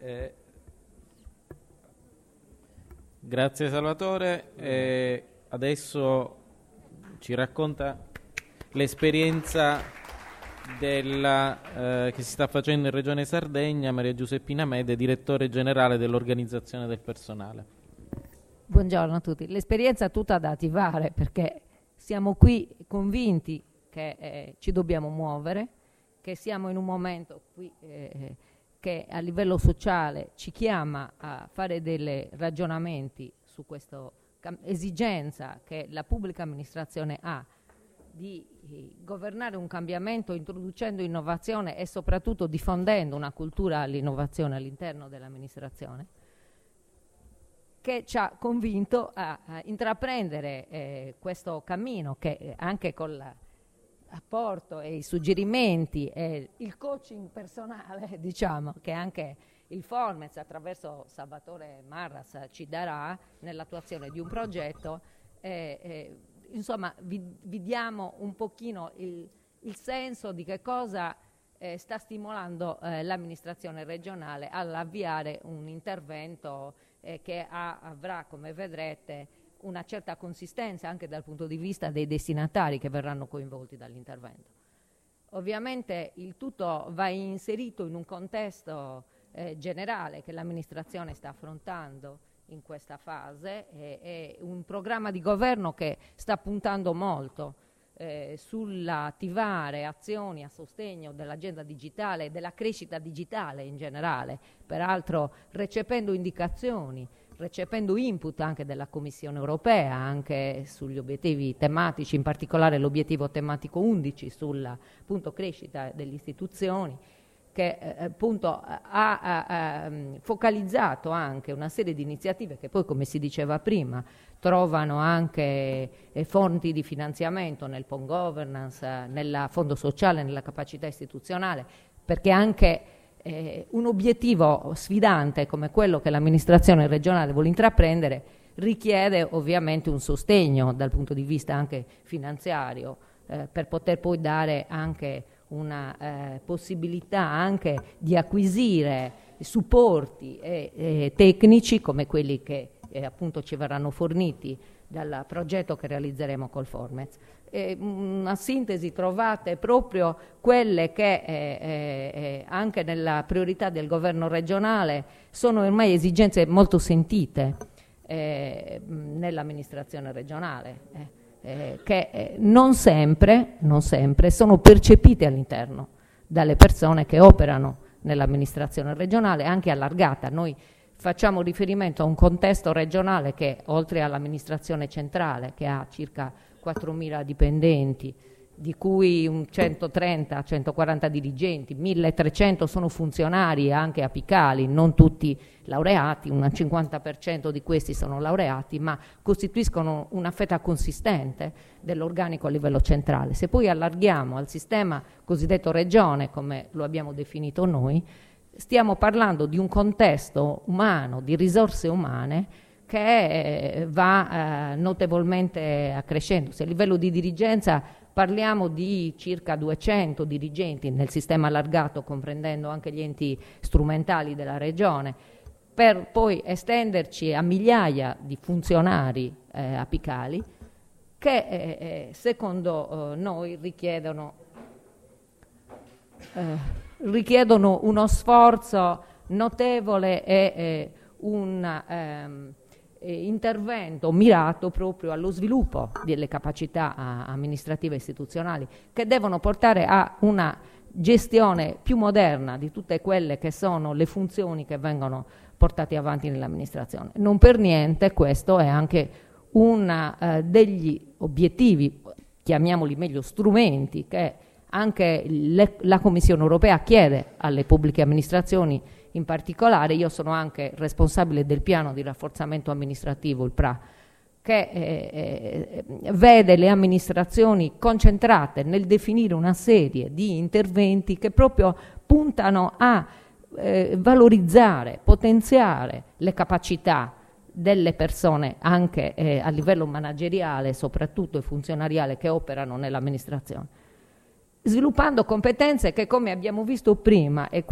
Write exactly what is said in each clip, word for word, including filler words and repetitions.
Eh, grazie Salvatore. Eh, adesso ci racconta l'esperienza della, eh, che si sta facendo in Regione Sardegna Maria Giuseppina Mede, direttore generale dell'organizzazione del personale. Buongiorno a tutti. L'esperienza è tutta da attivare, perché siamo qui convinti che eh, ci dobbiamo muovere, che siamo in un momento qui eh, che a livello sociale ci chiama a fare dei ragionamenti su questa esigenza che la pubblica amministrazione ha di eh, governare un cambiamento introducendo innovazione e soprattutto diffondendo una cultura all'innovazione all'interno dell'amministrazione, che ci ha convinto a, a intraprendere eh, questo cammino che eh, anche con l'apporto e i suggerimenti e il coaching personale, diciamo, che anche il Formez attraverso Salvatore Marras ci darà nell'attuazione di un progetto, eh, eh, insomma vi, vi diamo un pochino il, il senso di che cosa eh, sta stimolando eh, l'amministrazione regionale all'avviare un intervento eh, che ha, avrà, come vedrete, una certa consistenza anche dal punto di vista dei destinatari che verranno coinvolti dall'intervento. Ovviamente il tutto va inserito in un contesto eh, generale che l'amministrazione sta affrontando in questa fase, è, è un programma di governo che sta puntando molto eh, sull'attivare azioni a sostegno dell'agenda digitale e della crescita digitale in generale, peraltro recependo indicazioni, recependo input anche della Commissione europea, anche sugli obiettivi tematici, in particolare l'obiettivo tematico undici sulla appunto crescita delle istituzioni, che eh, appunto ha, ha, ha focalizzato anche una serie di iniziative che poi, come si diceva prima, trovano anche eh, fonti di finanziamento nel P O N Governance, eh, nel Fondo Sociale, nella capacità istituzionale, perché anche eh, un obiettivo sfidante come quello che l'amministrazione regionale vuole intraprendere richiede ovviamente un sostegno dal punto di vista anche finanziario eh, per poter poi dare anche una eh, possibilità anche di acquisire supporti eh, eh, tecnici come quelli che eh, appunto ci verranno forniti dal progetto che realizzeremo col Formez. Eh, una sintesi trovate proprio quelle che eh, eh, anche nella priorità del governo regionale sono ormai esigenze molto sentite eh, nell'amministrazione regionale. Eh. Eh, che eh, non sempre, non sempre sono percepite all'interno dalle persone che operano nell'amministrazione regionale, anche allargata. Noi facciamo riferimento a un contesto regionale che, oltre all'amministrazione centrale, che ha circa quattromila dipendenti, di cui un centotrenta centoquaranta dirigenti, milletrecento sono funzionari anche apicali, non tutti laureati, un cinquanta per cento di questi sono laureati, ma costituiscono una fetta consistente dell'organico a livello centrale. Se poi allarghiamo al sistema cosiddetto regione, come lo abbiamo definito noi, stiamo parlando di un contesto umano, di risorse umane, che va eh, notevolmente accrescendo. Se a livello di dirigenza parliamo di circa duecento dirigenti nel sistema allargato, comprendendo anche gli enti strumentali della regione, per poi estenderci a migliaia di funzionari eh, apicali che eh, secondo eh, noi richiedono, eh, richiedono uno sforzo notevole e eh, un ehm, intervento mirato proprio allo sviluppo delle capacità amministrative e istituzionali, che devono portare a una gestione più moderna di tutte quelle che sono le funzioni che vengono portate avanti nell'amministrazione. Non per niente questo è anche uno eh, degli obiettivi, chiamiamoli meglio strumenti, che anche le, la Commissione europea chiede alle pubbliche amministrazioni. In particolare io sono anche responsabile del piano di rafforzamento amministrativo, il P R A, che eh, eh, vede le amministrazioni concentrate nel definire una serie di interventi che proprio puntano a eh, valorizzare, potenziare le capacità delle persone anche eh, a livello manageriale, soprattutto e funzionariale, che operano nell'amministrazione, sviluppando competenze che, come abbiamo visto prima, e qui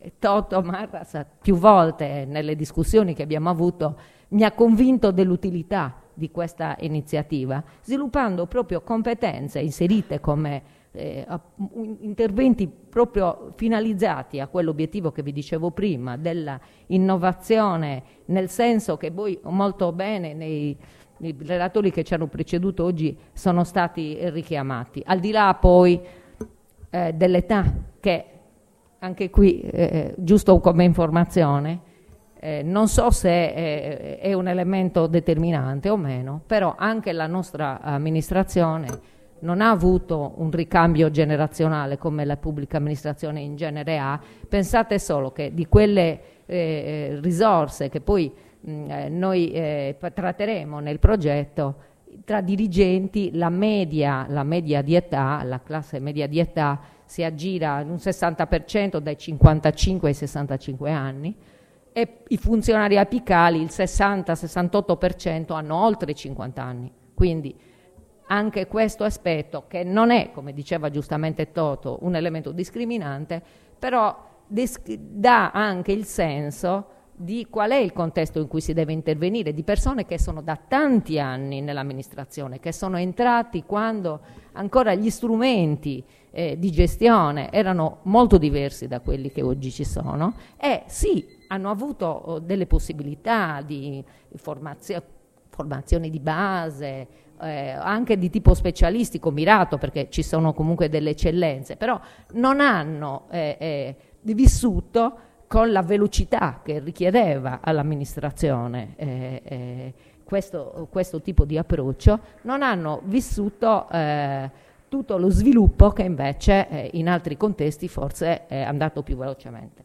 Toto Marras più volte nelle discussioni che abbiamo avuto mi ha convinto dell'utilità di questa iniziativa, sviluppando proprio competenze inserite come eh, interventi proprio finalizzati a quell'obiettivo che vi dicevo prima, della innovazione, nel senso che voi molto bene nei, nei relatori che ci hanno preceduto oggi sono stati richiamati, al di là poi eh, dell'età, che anche qui, eh, giusto come informazione, eh, non so se è, è un elemento determinante o meno, però anche la nostra amministrazione non ha avuto un ricambio generazionale come la pubblica amministrazione in genere ha. Pensate solo che di quelle eh, risorse che poi mh, noi eh, tratteremo nel progetto, tra dirigenti la media, la media di età, la classe media di età si aggira in un sessanta per cento dai cinquantacinque ai sessantacinque anni, e i funzionari apicali il sessanta sessantotto per cento hanno oltre cinquanta anni. Quindi anche questo aspetto, che non è, come diceva giustamente Toto, un elemento discriminante, però dà anche il senso di qual è il contesto in cui si deve intervenire, di persone che sono da tanti anni nell'amministrazione, che sono entrati quando ancora gli strumenti eh, di gestione erano molto diversi da quelli che oggi ci sono, e sì, hanno avuto oh, delle possibilità di formazio- formazione di base, eh, anche di tipo specialistico mirato, perché ci sono comunque delle eccellenze, però non hanno eh, eh, vissuto con la velocità che richiedeva all'amministrazione eh, eh, questo, questo tipo di approccio, non hanno vissuto eh, tutto lo sviluppo che invece eh, in altri contesti forse è andato più velocemente.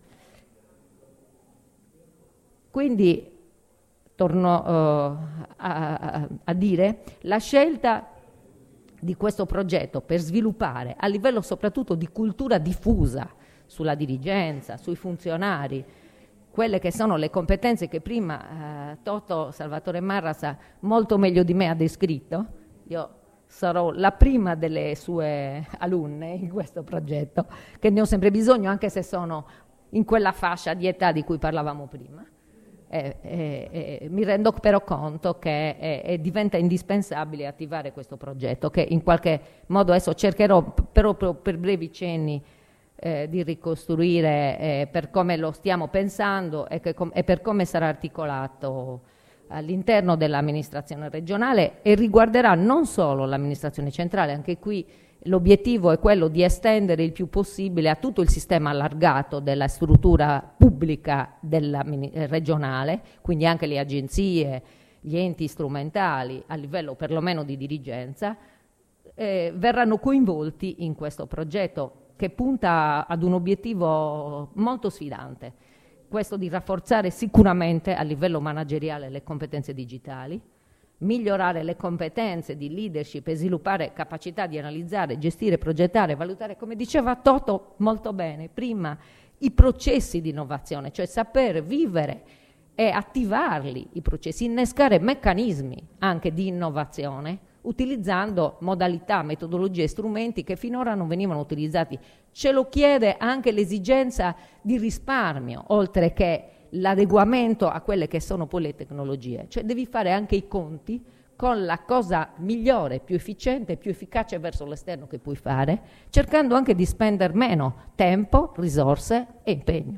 Quindi torno uh, a, a, a dire, la scelta di questo progetto per sviluppare a livello soprattutto di cultura diffusa sulla dirigenza, sui funzionari, quelle che sono le competenze che prima eh, Toto Salvatore Marras molto meglio di me ha descritto. Io sarò la prima delle sue alunne in questo progetto, che ne ho sempre bisogno, anche se sono in quella fascia di età di cui parlavamo prima. Eh, eh, eh, mi rendo però conto che eh, eh, diventa indispensabile attivare questo progetto, che in qualche modo adesso cercherò però per brevi cenni eh, di ricostruire eh, per come lo stiamo pensando e, che com- e per come sarà articolato all'interno dell'amministrazione regionale, e riguarderà non solo l'amministrazione centrale. Anche qui l'obiettivo è quello di estendere il più possibile a tutto il sistema allargato della struttura pubblica della eh, regionale, quindi anche le agenzie, gli enti strumentali a livello perlomeno di dirigenza, eh, verranno coinvolti in questo progetto che punta ad un obiettivo molto sfidante, questo di rafforzare sicuramente a livello manageriale le competenze digitali, migliorare le competenze di leadership e sviluppare capacità di analizzare, gestire, progettare, valutare, come diceva Toto molto bene prima, i processi di innovazione, cioè saper vivere e attivarli i processi, innescare meccanismi anche di innovazione, utilizzando modalità, metodologie e strumenti che finora non venivano utilizzati. Ce lo chiede anche l'esigenza di risparmio, oltre che l'adeguamento a quelle che sono poi le tecnologie. Cioè devi fare anche i conti con la cosa migliore, più efficiente, più efficace verso l'esterno che puoi fare, cercando anche di spendere meno tempo, risorse e impegno.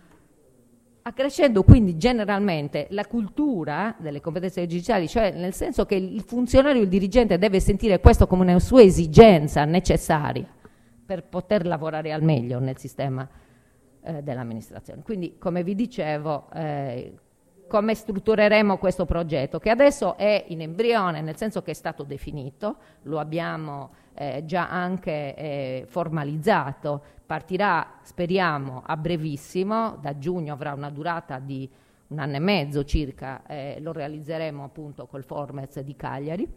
Accrescendo quindi generalmente la cultura delle competenze digitali, cioè nel senso che il funzionario, il dirigente deve sentire questo come una sua esigenza necessaria per poter lavorare al meglio nel sistema eh, dell'amministrazione. Quindi, come vi dicevo, eh, come struttureremo questo progetto, che adesso è in embrione, nel senso che è stato definito, lo abbiamo eh, già anche eh, formalizzato, partirà, speriamo, a brevissimo, da giugno avrà una durata di un anno e mezzo circa, eh, lo realizzeremo appunto col Formez di Cagliari,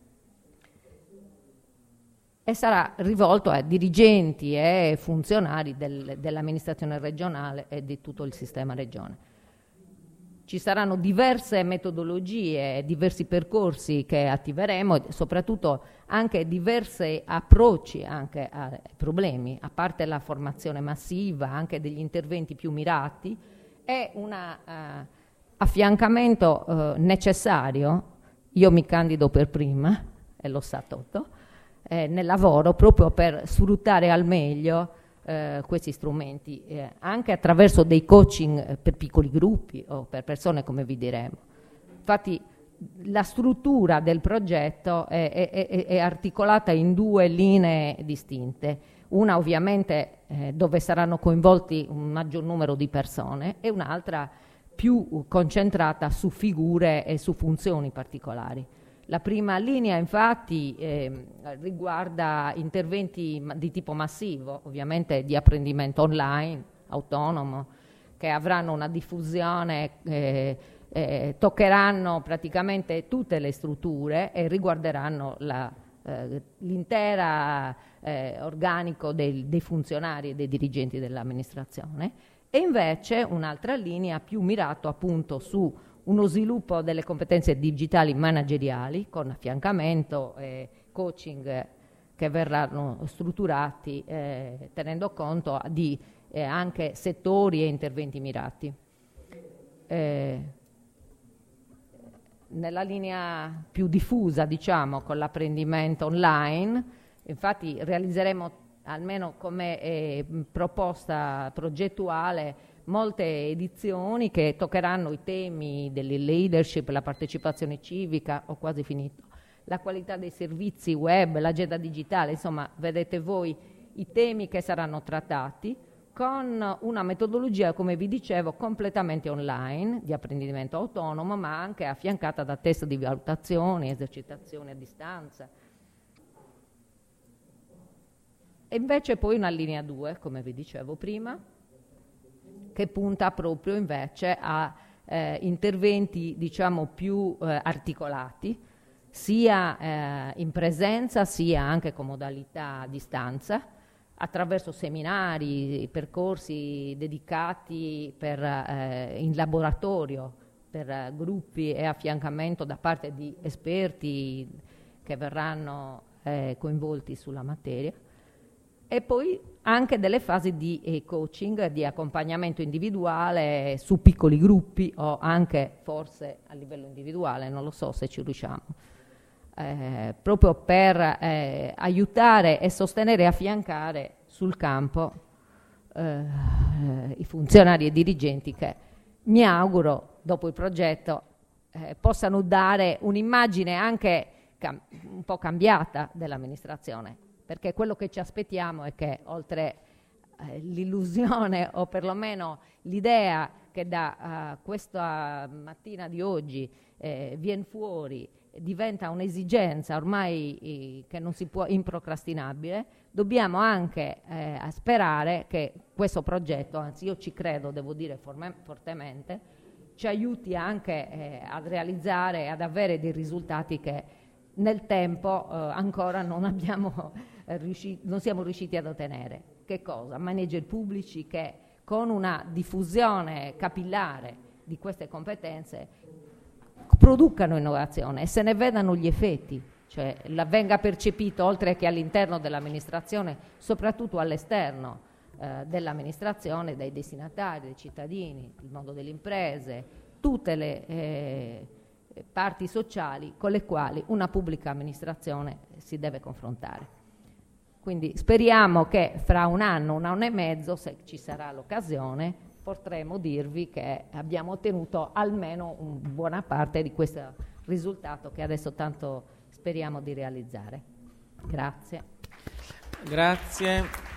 e sarà rivolto a dirigenti e funzionari del, dell'amministrazione regionale e di tutto il sistema regione. ci saranno diverse metodologie, diversi percorsi che attiveremo e soprattutto anche diversi approcci anche ai problemi, a parte la formazione massiva, anche degli interventi più mirati e un uh, affiancamento uh, necessario. Io mi candido per prima, e lo sa Toto, eh, nel lavoro proprio per sfruttare al meglio Eh, questi strumenti, eh, anche attraverso dei coaching eh, per piccoli gruppi o per persone, come vi diremo. Infatti la struttura del progetto è, è, è, è articolata in due linee distinte, una ovviamente eh, dove saranno coinvolti un maggior numero di persone e un'altra più concentrata su figure e su funzioni particolari. La prima linea infatti eh, riguarda interventi di tipo massivo, ovviamente di apprendimento online, autonomo, che avranno una diffusione, eh, eh, toccheranno praticamente tutte le strutture e riguarderanno la, eh, l'intera eh, organico dei, dei funzionari e dei dirigenti dell'amministrazione. E invece un'altra linea più mirato appunto su uno sviluppo delle competenze digitali manageriali con affiancamento e coaching che verranno strutturati eh, tenendo conto di eh, anche settori e interventi mirati. Eh, nella linea più diffusa, diciamo, con l'apprendimento online, infatti realizzeremo almeno come eh, proposta progettuale molte edizioni che toccheranno i temi delle leadership, la partecipazione civica, ho quasi finito, la qualità dei servizi web, l'agenda digitale, insomma vedete voi i temi che saranno trattati con una metodologia, come vi dicevo, completamente online, di apprendimento autonomo, ma anche affiancata da test di valutazione, esercitazioni a distanza. E invece poi una linea due, come vi dicevo prima, che punta proprio invece a eh, interventi diciamo più eh, articolati, sia eh, in presenza sia anche con modalità a distanza, attraverso seminari, percorsi dedicati per, eh, in laboratorio per eh, gruppi e affiancamento da parte di esperti che verranno eh, coinvolti sulla materia. E poi anche delle fasi di eh, coaching, di accompagnamento individuale su piccoli gruppi o anche forse a livello individuale, non lo so se ci riusciamo, eh, proprio per eh, aiutare e sostenere e affiancare sul campo eh, i funzionari e dirigenti che mi auguro dopo il progetto eh, possano dare un'immagine anche cam- un po' cambiata dell'amministrazione. Perché quello che ci aspettiamo è che oltre eh, l'illusione o perlomeno l'idea che da uh, questa mattina di oggi eh, viene fuori, diventa un'esigenza ormai eh, che non si può, improcrastinabile, dobbiamo anche eh, sperare che questo progetto, anzi io ci credo, devo dire forme, fortemente, ci aiuti anche eh, a realizzare, ad avere dei risultati che nel tempo eh, ancora non abbiamo eh, riusciti, non siamo riusciti ad ottenere. Che cosa? Manager pubblici che con una diffusione capillare di queste competenze producano innovazione e se ne vedano gli effetti, cioè la venga percepito oltre che all'interno dell'amministrazione, soprattutto all'esterno eh, dell'amministrazione, dai destinatari, dai cittadini, il mondo delle imprese, tutte le eh, parti sociali con le quali una pubblica amministrazione si deve confrontare. Quindi speriamo che fra un anno, un anno e mezzo, se ci sarà l'occasione, potremo dirvi che abbiamo ottenuto almeno una buona parte di questo risultato che adesso tanto speriamo di realizzare. Grazie. Grazie.